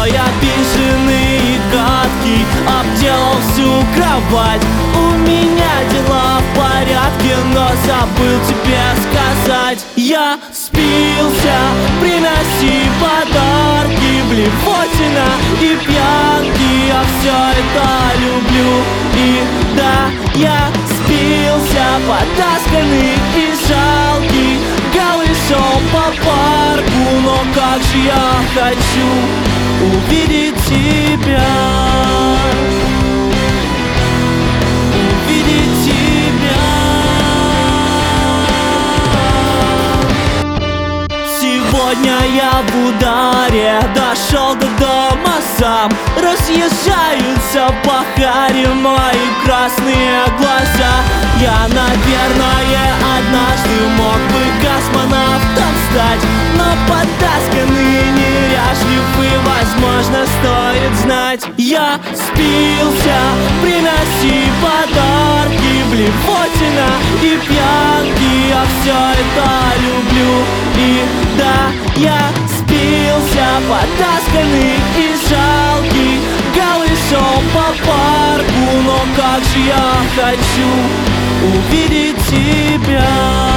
Злой, обиженный и гадкий, обделал всю кровать. У меня дела в порядке, но забыл тебе сказать. Я спился, приноси подарки, блевотина и пьянки. Я все это люблю. И да, я спился, потасканный и жалкий, голышом по парку. Но как же я хочу увидеть тебя, увидеть тебя. Сегодня я в ударе, дошел до дома сам. Разъезжаются по харе мои красные глаза. Я, наверное, однажды мог бы космонавтом стать, но потасканный, неряшливый, возможно, стоит знать. Я спился, приноси подарки, блевотина и пьянки. Я все это люблю. И да, я спился, потасканный и жалкий, голышом по парку. Но как же я хочу увидеть тебя.